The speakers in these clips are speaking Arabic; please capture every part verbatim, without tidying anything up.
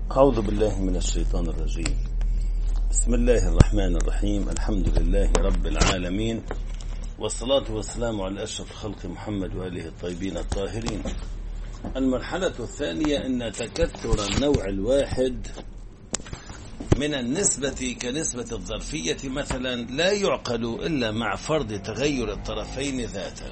أعوذ بالله من الشيطان الرجيم. بسم الله الرحمن الرحيم. الحمد لله رب العالمين، والصلاة والسلام على أشرف خلق محمد وآله الطيبين الطاهرين. المرحلة الثانية أن تكثر النوع الواحد من النسبة كنسبة الظرفية مثلا لا يعقل إلا مع فرض تغير الطرفين ذاتا.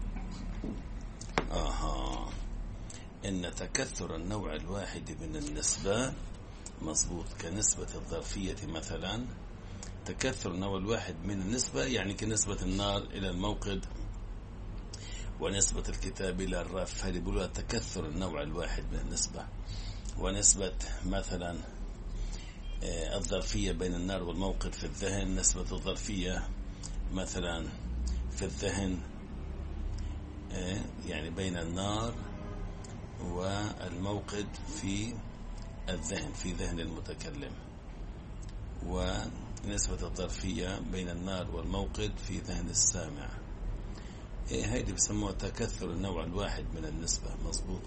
آها إن تكثر النوع الواحد من النسبة مضبوط كنسبة الظرفية مثلا. تكثر النوع الواحد من النسبة يعني كنسبة النار إلى الموقد ونسبة الكتاب إلى الرف، هذه بيقولوا تكثر النوع الواحد من النسبة. ونسبة مثلا الظرفية بين النار والموقد في الذهن، نسبة الظرفية مثلا في الذهن يعني بين النار والموقد في الذهن في ذهن المتكلم، ونسبة الظرفية بين النار والموقد في ذهن السامع. إيه هيدي بسموها تكثر النوع الواحد من النسبة. مظبوط.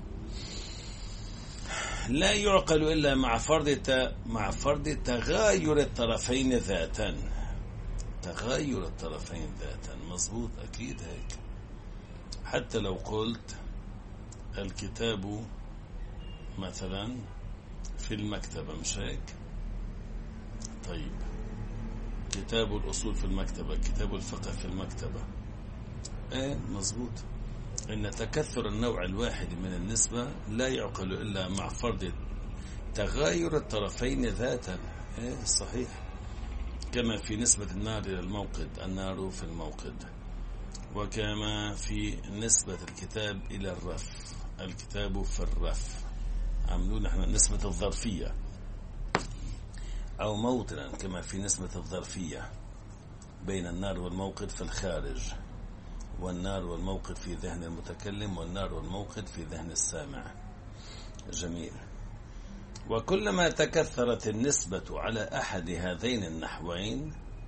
لا يعقل إلا مع فرض مع فرض تغاير الطرفين ذاتا. تغاير الطرفين ذاتا. مظبوط. أكيد هيك. حتى لو قلت الكتاب مثلا في المكتبة، مش هيك؟ طيب كتاب الأصول في المكتبة، كتاب الفقه في المكتبة. ايه مظبوط. إن تكثر النوع الواحد من النسبة لا يعقل إلا مع فرض تغاير الطرفين ذاتا. ايه صحيح. كما في نسبة النار إلى الموقد، النار في الموقد. وكما في نسبة الكتاب إلى الرف، الكتاب في الرف. عملوا نحن نسبة الظرفية. أو موطنا كما في نسبة الظرفية بين النار والموقد في الخارج، والنار والموقد في ذهن المتكلم، والنار والموقد في ذهن السامع. جميل. وكلما تكثرت النسبة على أحد هذين النحوين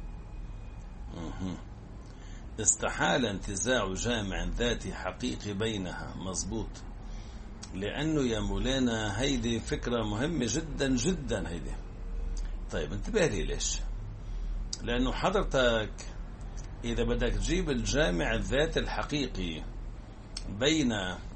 استحال انتزاع جامع ذاتي حقيقي بينها. مظبوط. لأنه يا مولانا هيدي فكرة مهمة جدا جدا هيدي. طيب انتبه لي ليش؟ لأنه حضرتك إذا بدك تجيب الجامع الذاتي الحقيقي بين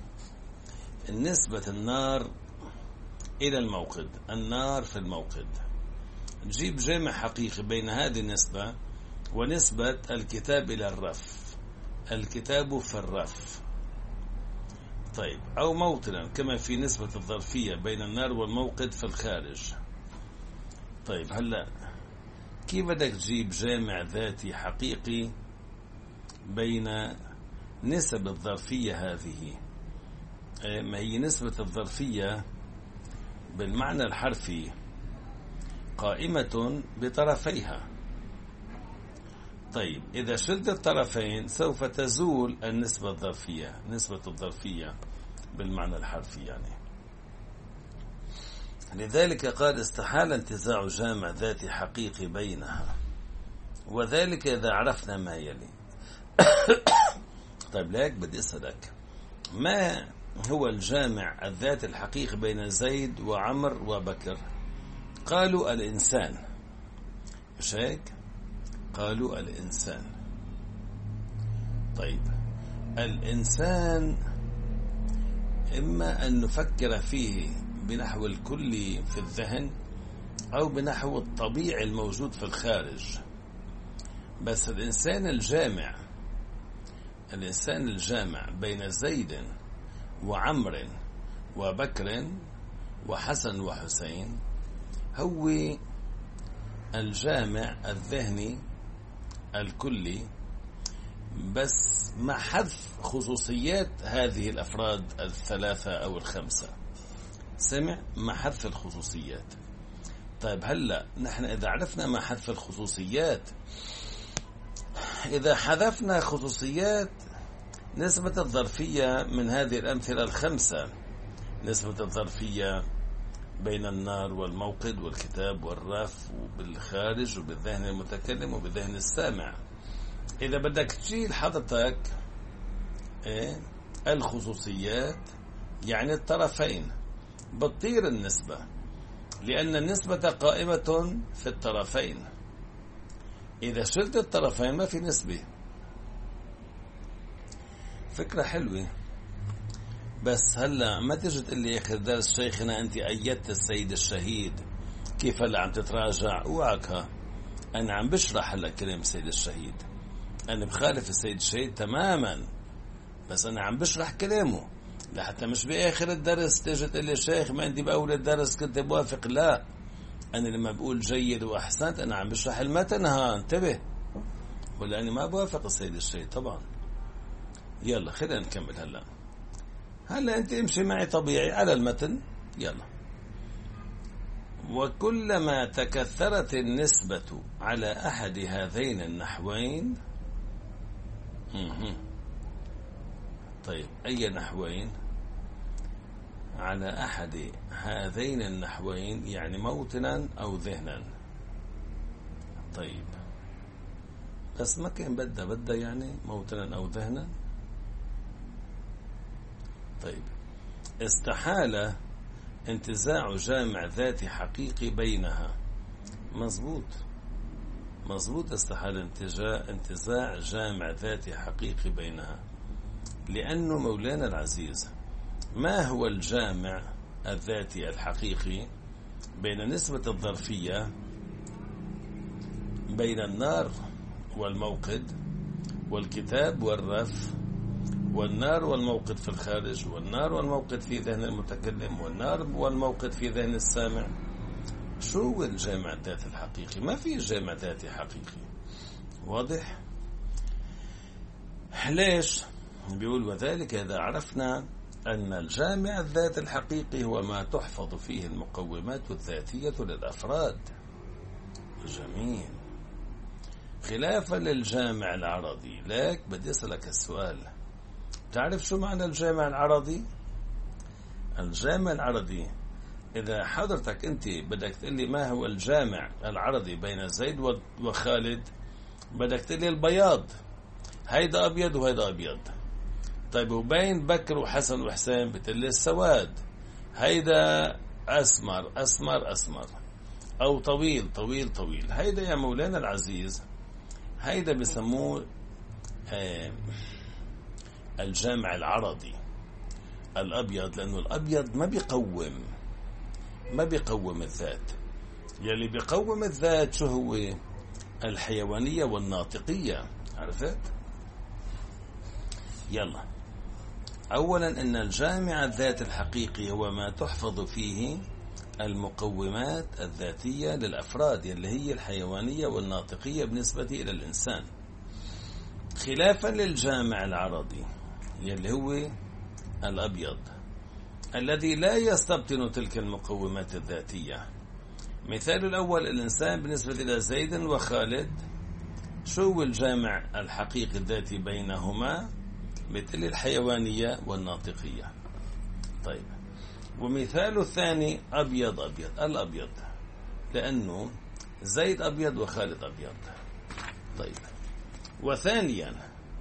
نسبة النار إلى الموقد، النار في الموقد، تجيب جامع حقيقي بين هذه النسبة ونسبة الكتاب إلى الرف، الكتاب في الرف. طيب أو موطنا كما في نسبة الظرفية بين النار والموقد في الخارج. طيب هلأ كيف بدك تجيب جامع ذاتي حقيقي بين نسب الظرفية هذه؟ ما هي نسبة الظرفية بالمعنى الحرفي قائمة بطرفيها. طيب إذا شد الطرفين سوف تزول النسبة الظرفية، نسبة الظرفية بالمعنى الحرفي يعني. لذلك قال استحال انتزاع جامع ذاتي حقيقي بينها، وذلك إذا عرفنا ما يلي. طيب ليك بدي أسألك، ما هو الجامع الذاتي الحقيقي بين زيد وعمر وبكر؟ قالوا الإنسان، مش هيك؟ قالوا الإنسان. طيب الإنسان إما أن نفكر فيه بنحو الكلي في الذهن أو بنحو الطبيعي الموجود في الخارج. بس الإنسان الجامع، الإنسان الجامع بين زيد وعمر وبكر وحسن وحسين هو الجامع الذهني الكلي، بس مع حذف خصوصيات هذه الأفراد الثلاثة أو الخمسة. سمع؟ مع حذف الخصوصيات. طيب هلأ نحن إذا عرفنا مع حذف الخصوصيات، إذا حذفنا خصوصيات نسبة الظرفية من هذه الأمثلة الخمسة، نسبة الظرفية بين النار والموقد والكتاب والرف وبالخارج وبالذهن المتكلم وبالذهن السامع، إذا بدك تشيل حضرتك إيه الخصوصيات يعني الطرفين، بتطير النسبة. لأن النسبة قائمة في الطرفين. إذا شلت الطرفين ما في نسبة. فكرة حلوة، بس هلا ما تجي تقول لي آخر درس شيخنا أنت أيدت السيد الشهيد، كيف هلا عم تتراجع؟ اوعك، أنا عم بشرح هلا كلام السيد الشهيد، أنا بخالف السيد الشهيد تماما، بس أنا عم بشرح كلامه لحتى مش بآخر الدرس تجي تقول لي شيخ ما أنت بأول الدرس كنت موافق. لا، أنا لما بقول جيد وأحسنت أنا عم بشرح المتن، ها انتبه، ولا أنا ما بوافق السيد الشهيد طبعا. يلا خلينا نكمل. هلا هلا أنت امشي معي طبيعي على المتن. يلا. وكلما تكثرت النسبة على أحد هذين النحوين. طيب أي نحوين؟ على أحد هذين النحوين يعني موطنا أو ذهنا. طيب بس ما كان بدأ بدأ يعني موطنا أو ذهنا. طيب استحال انتزاع جامع ذاتي حقيقي بينها. مظبوط مظبوط استحال انتزاع جامع ذاتي حقيقي بينها، لأنه مولانا العزيز ما هو الجامع الذاتي الحقيقي بين نسبة الظرفية بين النار والموقد والكتاب والرف والنار والموقد في الخارج والنار والموقد في ذهن المتكلم والنار والموقد في ذهن السامع؟ شو هو الجامع الذاتي الحقيقي؟ ما في جامع ذاتي حقيقي. واضح؟ ليش؟ بيقول وذلك إذا عرفنا أن الجامع الذاتي الحقيقي هو ما تحفظ فيه المقومات الذاتية للأفراد. جميل. خلافا للجامع العرضي. لك بدي أسألك السؤال، تعرف شو معنى الجامع العرضي؟ الجامع العرضي إذا حضرتك أنت بدك تقول لي ما هو الجامع العرضي بين زيد وخالد، بدك تقول لي البياض، هيدا أبيض وهيدا أبيض. طيب وبين بكر وحسن وحسين بتقول لي السواد، هيدا أسمر أسمر أسمر، أو طويل طويل طويل. هيدا يا مولانا العزيز هيدا بسموه آه الجامع العرضي الأبيض، لأنه الأبيض ما بيقوم ما بيقوم الذات. يلي بيقوم الذات شو هو؟ الحيوانية والناطقية. عرفت؟ يلا. أولا إن الجامع الذات الحقيقي هو ما تحفظ فيه المقومات الذاتية للأفراد يلي هي الحيوانية والناطقية بالنسبة إلى الإنسان، خلافا للجامع العرضي يلي هو الأبيض الذي لا يستبطن تلك المقومات الذاتية. مثال الأول الإنسان بالنسبة إلى زيد وخالد، شو هو الجامع الحقيقي الذاتي بينهما؟ مثل الحيوانية والناطقية. طيب ومثال الثاني أبيض أبيض الأبيض، لأنه زيد أبيض وخالد أبيض. طيب وثانيا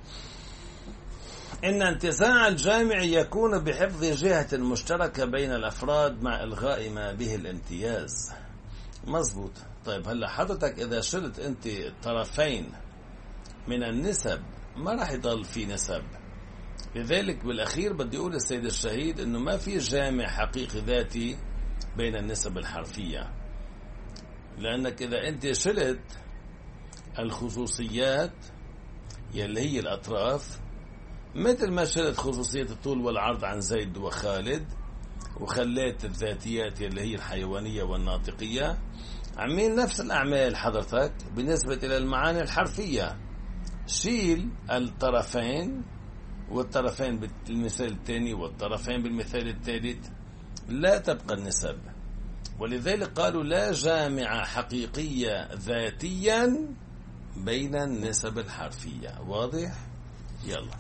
إن انتزاع الجامع يكون بحفظ جهة مشتركة بين الأفراد مع إلغاء ما به الامتياز. مظبوط. طيب هلا حضرتك إذا شلت أنت الطرفين من النسب ما راح يضل في نسب. لذلك بالأخير بدي أقول السيد الشهيد إنه ما في جامع حقيقي ذاتي بين النسب الحرفية، لأنك إذا أنت شلت الخصوصيات يلي هي الأطراف، مثل ما شلت خصوصية الطول والعرض عن زيد وخالد وخليت الذاتيات يلي هي الحيوانية والناطقية، عمين نفس الأعمال حضرتك بالنسبة إلى المعاني الحرفية. شيل الطرفين والطرفين بالمثال الثاني والطرفين بالمثال الثالث، لا تبقى النسب. ولذلك قالوا لا جامع حقيقية ذاتيا بين النسب الحرفية. واضح؟ يلا.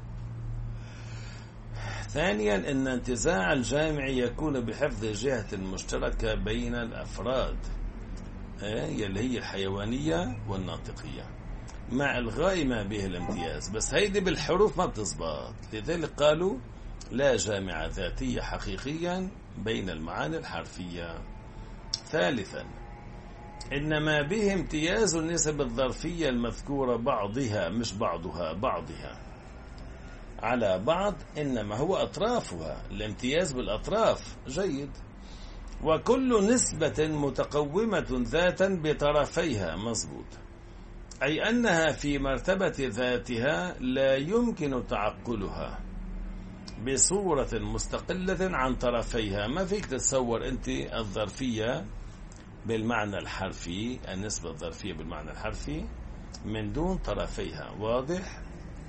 ثانيا ان انتزاع الجامع يكون بحفظ جهة مشتركة بين الأفراد يلي هي الحيوانية والناطقية مع إلغاء ما به الامتياز. بس هيدي بالحروف ما بتزبط، لذلك قالوا لا جامع ذاتية حقيقيا بين المعاني الحرفية. ثالثا، إنما به امتياز النسب الظرفية المذكورة بعضها مش بعضها بعضها على بعض، إنما هو أطرافها، الامتياز بالأطراف. جيد. وكل نسبة متقومة ذاتا بطرفيها. مظبوط. أي أنها في مرتبة ذاتها لا يمكن تعقلها بصورة مستقلة عن طرفيها. ما فيك تتصور أنت الظرفية بالمعنى الحرفي، النسبة الظرفية بالمعنى الحرفي من دون طرفيها. واضح؟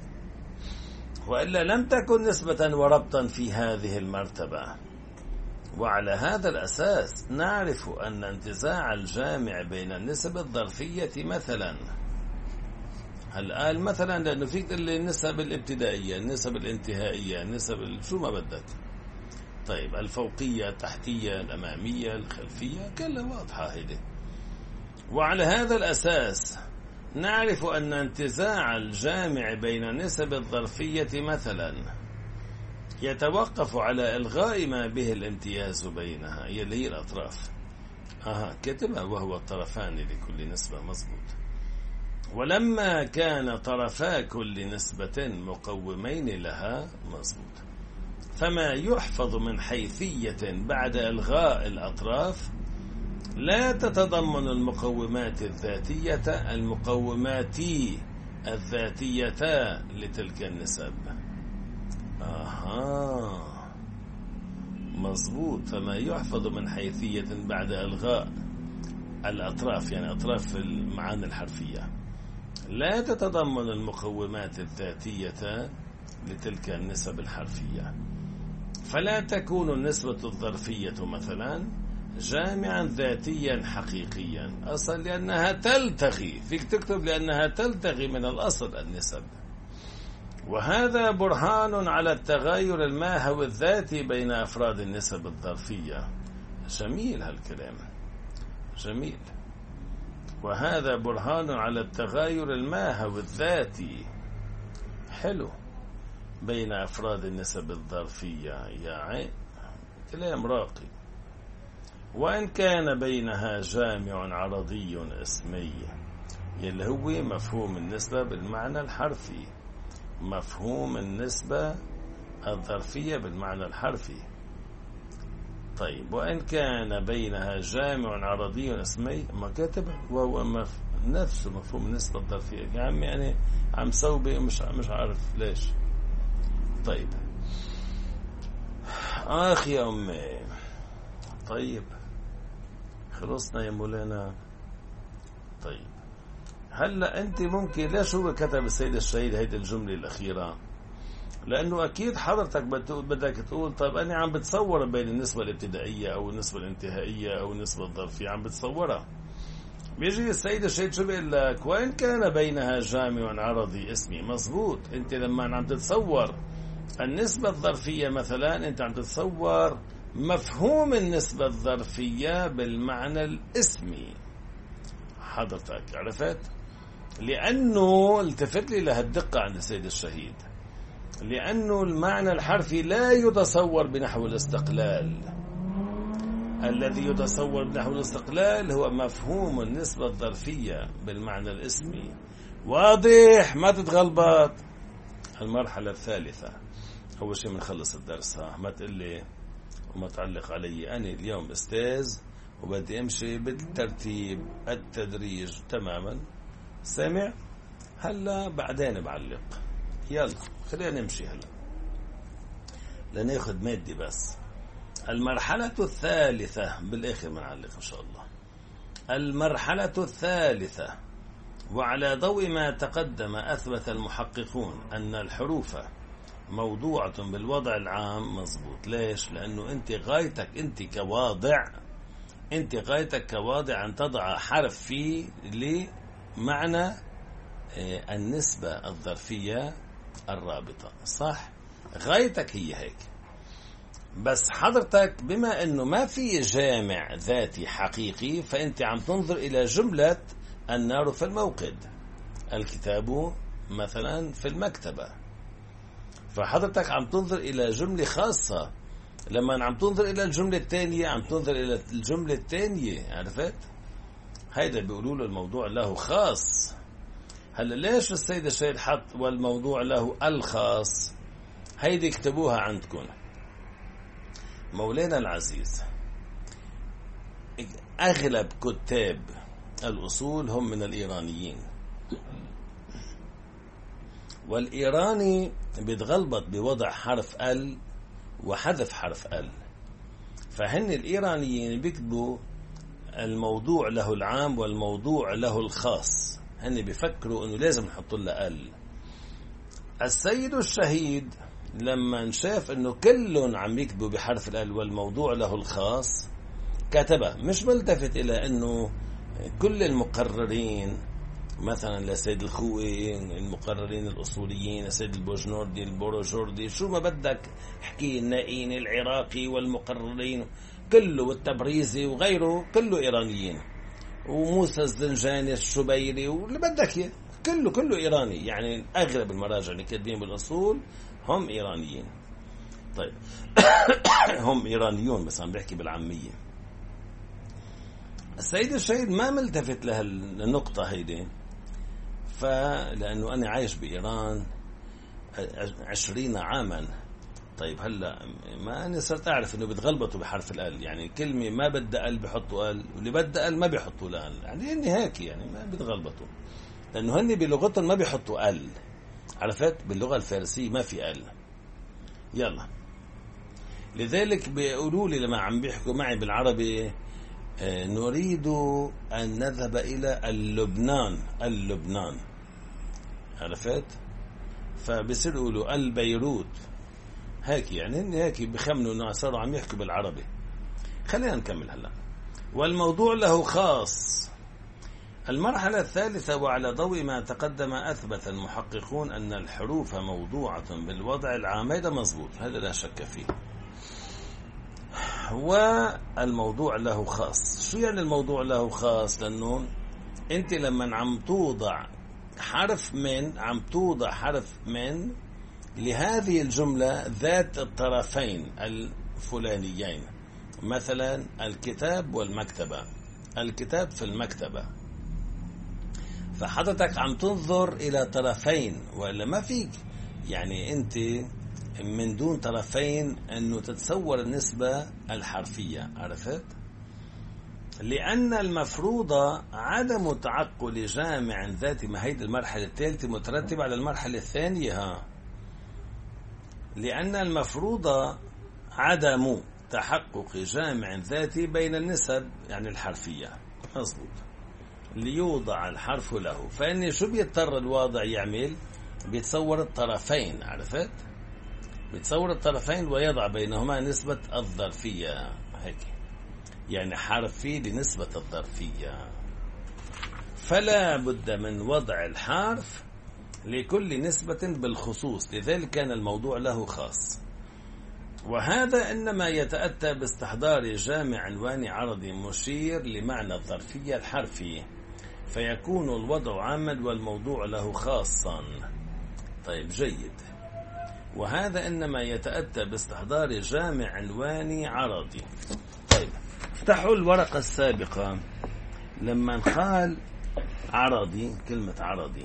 وإلا لم تكن نسبة وربطا في هذه المرتبة. وعلى هذا الأساس نعرف أن انتزاع الجامع بين النسب الظرفية مثلا، هل قال مثلا لأنه فيك النسب الابتدائية، النسب الانتهائية، النسب شو ما بدك. طيب الفوقية، التحتية، الأمامية، الخلفية، كلها واضحة هيدي. وعلى هذا الأساس نعرف أن انتزاع الجامع بين النسب الظرفية مثلا يتوقف على إلغاء ما به الامتياز بينها، هي اللي هي الأطراف. أها كتبها، وهو الطرفان لكل نسبة. مظبوط. ولما كان طرفا كل نسبة مقومين لها. مظبوط. فما يحفظ من حيثية بعد إلغاء الأطراف لا تتضمن المقومات الذاتية المقومات الذاتية لتلك النسب. آها مظبوط. فما يحفظ من حيثية بعد إلغاء الأطراف، يعني أطراف المعاني الحرفية، لا تتضمن المقومات الذاتية لتلك النسب الحرفية، فلا تكون النسبة الظرفية مثلا جامعا ذاتيا حقيقيا أصلا، لأنها تلتغي. فيك تكتب لأنها تلتغي من الأصل النسب. وهذا برهان على التغاير الماهوي الذاتي بين أفراد النسب الظرفية. جميل هالكلام، جميل. وهذا برهان على التغاير الماهوي الذاتي، حلو، بين أفراد النسب الظرفية. يا عين كلام راقي. وإن كان بينها جامع عرضي اسمي، يلي هو مفهوم النسبة بالمعنى الحرفي، مفهوم النسبة الظرفية بالمعنى الحرفي. طيب وإن كان بينها جامع عرضي اسمي، ما كاتب وهو مف... نفسه مفهوم النسبة الظرفية. يا عم يعني عم سوبي مش مش عارف ليش. طيب آخ يا أمي. طيب خلصنا يا مولانا. طيب هلا أنت ممكن ليش هو كتب السيد الشهيد هيدي الجملة الأخيرة؟ لأنه أكيد حضرتك بدك تقول طيب أنا عم بتصور بين النسبة الابتدائية أو النسبة الانتهائية أو النسبة الظرفية، عم بتصورها. بيجي السيد الشهيد شو بيقول لك؟ وإن كان بينها جامع عرضي اسمي. مظبوط. أنت لما عم تتصور النسبة الظرفية مثلا، أنت عم تتصور مفهوم النسبة الظرفية بالمعنى الاسمي. حضرتك عرفت؟ لأنه التفت لي لهالدقة عند السيد الشهيد، لأنه المعنى الحرفي لا يتصور بنحو الاستقلال. الذي يتصور بنحو الاستقلال هو مفهوم النسبة الظرفية بالمعنى الاسمي. واضح؟ ما تتغلبط. المرحلة الثالثة. أول شيء منخلص الدرس، ها ما تقول لي وما تعلق علي. أنا اليوم أستاذ وبدي أمشي بالترتيب التدريج تماما. سامع؟ هلا بعدين بعلق. يلا خلينا نمشي هلا لناخذ مادي بس. المرحلة الثالثة بالآخر بنعلق إن شاء الله. المرحلة الثالثة. وعلى ضوء ما تقدم أثبت المحققون أن الحروف موضوعة بالوضع العام. مظبوط. ليش؟ لأنه أنت غايتك أنت كواضع، أنت غايتك كواضع أن تضع حرف فيه لمعنى النسبة الظرفية الرابطة. صح؟ غايتك هي هيك. بس حضرتك بما أنه ما في جامع ذاتي حقيقي، فأنت عم تنظر إلى جملة النار في الموقد، الكتاب مثلا في المكتبة. فحضرتك عم تنظر إلى جملة خاصة لما عم تنظر إلى الجملة الثانية عم تنظر إلى الجملة الثانية، عرفت؟ هيدا بيقولوا له الموضوع له خاص. هلا ليش السيد الشهيد حط والموضوع له الخاص؟ هيدي اكتبوها عندكم. مولانا العزيز، أغلب كتاب الأصول هم من الإيرانيين، والإيراني بيتغلبط بوضع حرف ال وحذف حرف ال، فهن الإيرانيين بيكتبوا الموضوع له العام والموضوع له الخاص، هن بيفكروا انه لازم نحط له ال. السيد الشهيد لما شاف انه كلهم عم يكتبوا بحرف ال والموضوع له الخاص كتبه، مش ملتفت الى انه كل المقررين مثلا لسيد الخوئي، المقررين الأصوليين، السيد البوجنوردي، البوروجوردي، شو ما بدك حكي، النائين، العراقي والمقررين كله، والتبريزي وغيره كله إيرانيين، وموسى الزنجاني الشبيري واللي بدك اياه كله كله إيراني. يعني أغلب المراجع اللي كاتبين بالأصول هم إيرانيين. طيب هم إيرانيون بس عم بحكي بالعامية. السيد الشهيد ما ملتفت لهالنقطة هيدي، فلأنه أنا عايش بإيران عشرين عاما. طيب هلا ما أنا صرت أعرف إنه بتغلبطوا بحرف الأل، يعني كلمة ما بدها أل بحطوا أل، واللي بدها أل ما بيحطوا لها أل، يعني إني هيك يعني ما بتغلبطوا، لأنه هني بلغتهم ما بيحطوا أل، عرفت؟ باللغة الفارسية ما في أل. يلا لذلك بيقولوا لي لما عم بيحكوا معي بالعربي نريد أن نذهب إلى اللبنان، اللبنان، عرفت؟ فبصير يقولوا البيروت، هيك يعني هيك بخمنوا انه صاروا عم يحكوا بالعربي. خلينا نكمل هلا. والموضوع له خاص. المرحلة الثالثة، وعلى ضوء ما تقدم أثبت المحققون أن الحروف موضوعة بالوضع العام. هذا مضبوط، هذا لا شك فيه. والموضوع له خاص. شو يعني الموضوع له خاص؟ لأنه أنت لما عم توضع حرف من عم توضع حرف من لهذه الجملة ذات الطرفين الفلانيين، مثلا الكتاب والمكتبة، الكتاب في المكتبة، فحضرتك عم تنظر إلى طرفين، وإلا ما فيك يعني أنت من دون طرفين أنه تتصور النسبة الحرفية، عرفت؟ لأن المفروض عدم تعقل جامع ذاتي. ما هيدي المرحلة الثالثة مترتبة على المرحلة الثانية. ها لأن المفروض عدم تحقق جامع ذاتي بين النسب يعني الحرفية، مظبوط، ليوضع الحرف له. فإني شو بيضطر الواضع يعمل؟ بيتصور الطرفين، عرفت؟ بيتصور الطرفين ويضع بينهما نسبة الظرفية، هيك يعني حرفي لنسبة الظرفية. فلا بد من وضع الحرف لكل نسبة بالخصوص، لذلك كان الموضوع له خاص. وهذا إنما يتأتى باستحضار جامع عنواني عرضي مشير لمعنى الظرفية الحرفي، فيكون الوضع عاما والموضوع له خاصا. طيب جيد. وهذا إنما يتأتى باستحضار جامع عنواني عرضي. طيب افتحوا الورقة السابقة لما قال عرضي، كلمة عرضي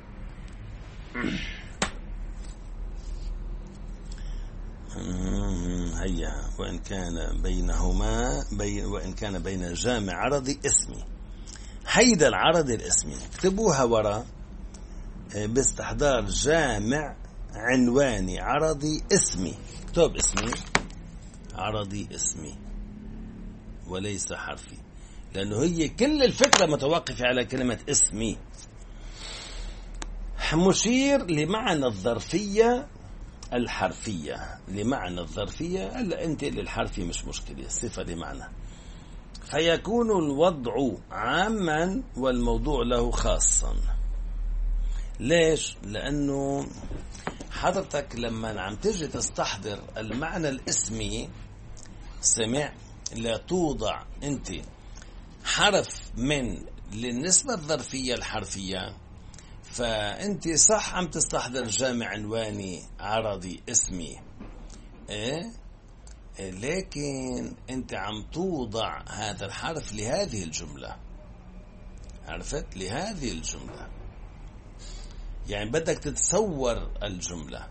هيا، وإن كان بينهما بين وإن كان بين جامع عرضي اسمي. هيدا العرضي الاسمي اكتبوها وراء باستحضار جامع عنواني عرضي اسمي. اكتب اسمي عرضي اسمي وليس حرفي، لأنه هي كل الفكرة متوقفة على كلمة اسمي. مشير لمعنى الظرفية الحرفية، لمعنى الظرفية. هلا أنت للحرفي مش مشكلة، الصفة لمعنى. فيكون الوضع عاما والموضوع له خاصا. ليش؟ لأنه حضرتك لما عم تجي تستحضر المعنى الاسمي، سمع، لا توضع أنت حرف من للنسبة الظرفية الحرفية، فأنت صح عم تستحضر جامع عنواني عرضي اسمي، إيه؟ لكن أنت عم توضع هذا الحرف لهذه الجملة، عرفت؟ لهذه الجملة، يعني بدك تتصور الجملة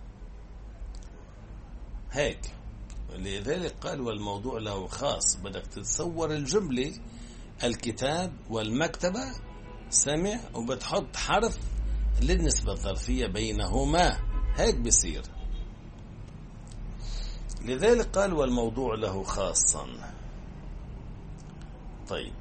هيك. لذلك قال والموضوع له خاص، بدك تتصور الجملة، الكتاب والمكتبة سمع، وبتحط حرف للنسبة الظرفية بينهما، هيك بصير. لذلك قال والموضوع له خاصا. طيب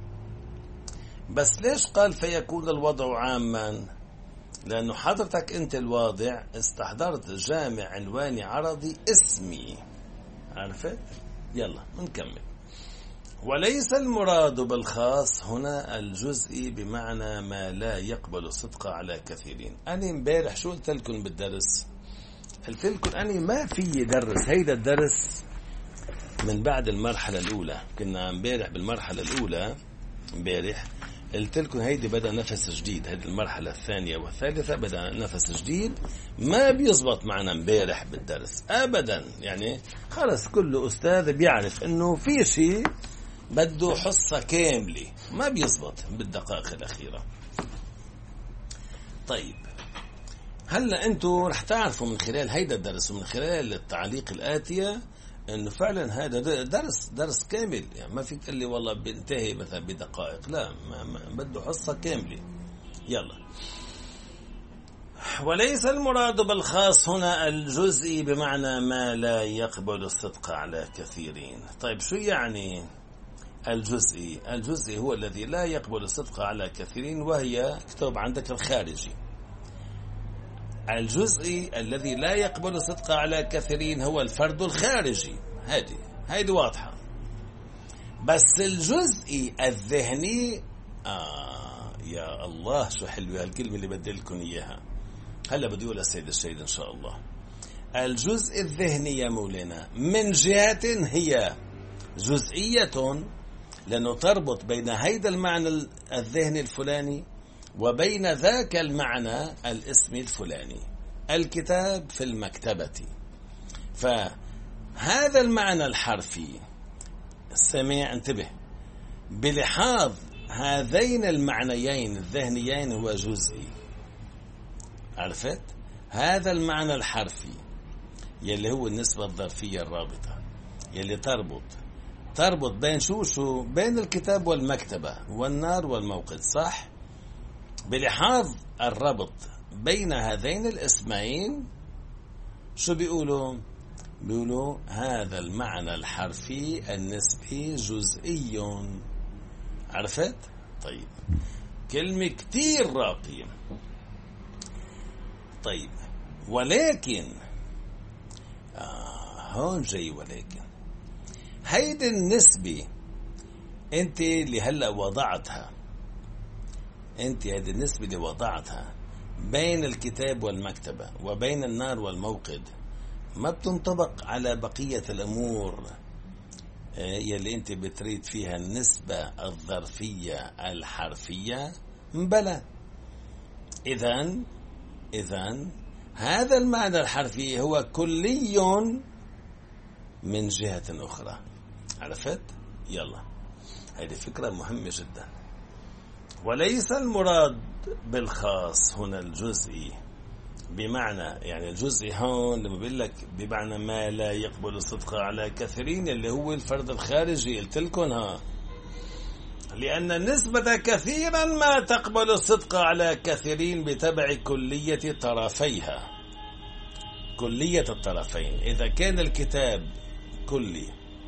بس ليش قال فيكون الوضع عاما؟ لأنه حضرتك أنت الواضع استحضرت جامع عنواني عرضي اسمي، عرفت؟ يلا نكمل. وليس المراد بالخاص هنا الجزئي بمعنى ما لا يقبل الصدق على كثيرين. أنا امبارح شو قلت لكم بالدرس؟ قلت لكم أنا ما في درس، هيدا الدرس من بعد المرحلة الأولى. كنا امبارح بالمرحلة الأولى، امبارح قلت لكم هيدي بدأ نفس جديد، هذه المرحلة الثانية والثالثة بدأ نفس جديد، ما بيزبط معنا امبارح بالدرس أبدا. يعني خلص كل أستاذ بيعرف إنه في شيء بده حصة كاملة، ما بيزبط بالدقائق الأخيرة. طيب هلا أنتوا رح تعرفوا من خلال هيدا الدرس ومن خلال التعليق الآتية انه فعلا هذا درس درس كامل، يعني ما فيك تقول لي والله بينتهي مثلا بدقائق، لا، ما, ما بده حصة كاملة. يلا. وليس المراد بالخاص هنا الجزئي بمعنى ما لا يقبل الصدق على كثيرين. طيب شو يعني الجزئي؟ الجزئي هو الذي لا يقبل الصدق على كثيرين، وهي كتب عندك الخارجي. الجزئي الذي لا يقبل الصدق على كثيرين هو الفرد الخارجي، هذه هذه واضحة. بس الجزئي الذهني آه يا الله شو حلوة الكلمة اللي بدي لكم إياها، هلا بدي أقولها سيد السيد إن شاء الله. الجزء الذهني يا مولانا من جهة هي جزئية، لأنه تربط بين هيدا المعنى الذهني الفلاني وبين ذاك المعنى الاسمي الفلاني. الكتاب في المكتبة، فهذا المعنى الحرفي السميع انتبه بلحاظ هذين المعنيين الذهنيين هو جزئي، عرفت؟ هذا المعنى الحرفي يلي هو النسبة الظرفية الرابطة يلي تربط تربط بين شو شو بين الكتاب والمكتبة والنار والموقد، صح؟ بلحاظ الربط بين هذين الاسمين شو بيقولوا؟ بيقولوا هذا المعنى الحرفي النسبي جزئي، عرفت؟ طيب كلمة كتير راقية. طيب ولكن آه هون جاي ولكن هيدي النسبة انت اللي هلأ وضعتها، انت هذه النسبة اللي وضعتها بين الكتاب والمكتبة وبين النار والموقد ما بتنطبق على بقية الأمور يلي انت بتريد فيها النسبة الظرفية الحرفية. بلى. إذن إذن هذا المعنى الحرفي هو كلي من جهة أخرى، عرفت؟ يلا، هذه فكرة مهمة جدا. وليس المراد بالخاص هنا الجزئي بمعنى، يعني الجزئي هون لما بقول لك بمعنى ما لا يقبل الصدق على كثيرين اللي هو الفرد الخارجي، قلت لكم ها، لأن النسبة كثيرا ما تقبل الصدق على كثيرين بتبع كلية طرفيها، كلية الطرفين. إذا كان الكتاب كلي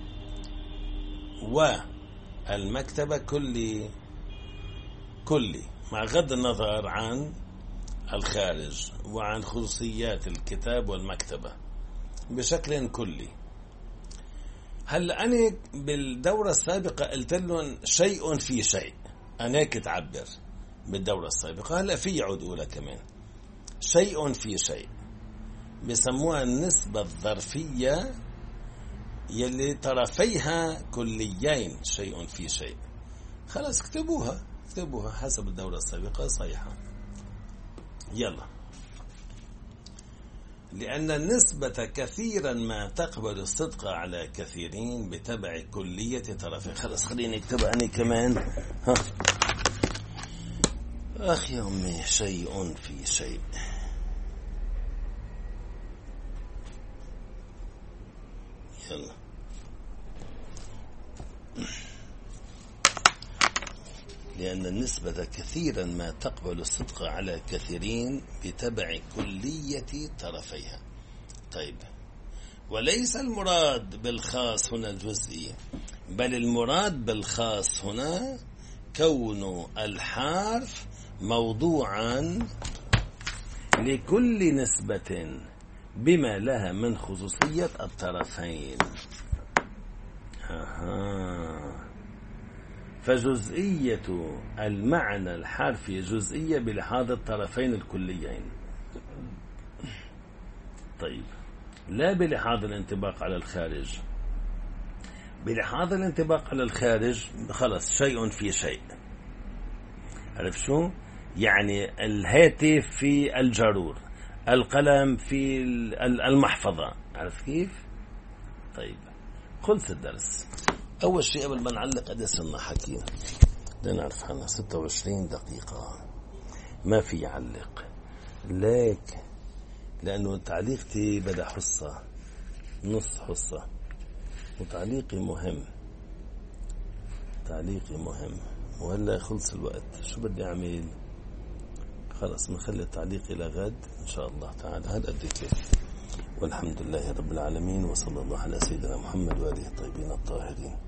والمكتبة كلي كلي مع غض النظر عن الخارج وعن خصوصيات الكتاب والمكتبة بشكل كلي. هل أنا بالدورة السابقة قلت لهم شيء في شيء، أنا كنت أعبر بالدورة السابقة، هلأ في يعود أولى كمان شيء في شيء، بسموها النسبة الظرفية يلي طرفيها كليين، شيء في شيء. خلاص اكتبوها اكتبوها حسب الدورة السابقة صحيحة. يلا. لأن النسبة كثيرا ما تقبل الصدق على كثيرين بتبع كلية طرفين. خلاص خليني اكتبها أنا كمان. ها أخي أمي شيء في شيء. يلا لأن النسبة كثيرا ما تقبل الصدق على كثيرين بتبع كلية طرفيها. طيب وليس المراد بالخاص هنا الجزئي، بل المراد بالخاص هنا كون الحرف موضوعا لكل نسبة بما لها من خصوصية الطرفين. أها. فجزئية المعنى الحرفي جزئية بلحاظ الطرفين الكليين. طيب لا بلحاظ الانطباق على الخارج. بلحاظ الانطباق على الخارج خلص شيء في شيء. عرف شو يعني؟ الهاتف في الجرور، القلم في المحفظة. عرف كيف؟ طيب خلص الدرس. أول شيء قبل ما نعلق قد صرنا حكينا لنعرف عنها ستة وعشرين دقيقة ما في يعلق ليك، لأنه تعليقتي بدأ حصة نص حصة، وتعليقي مهم، تعليقي مهم، وهلا خلص الوقت. شو بدي أعمل؟ خلاص نخلي التعليق إلى غد إن شاء الله تعالى. هذا قد كيف. والحمد لله رب العالمين، وصلى الله على سيدنا محمد وآله الطيبين الطاهرين.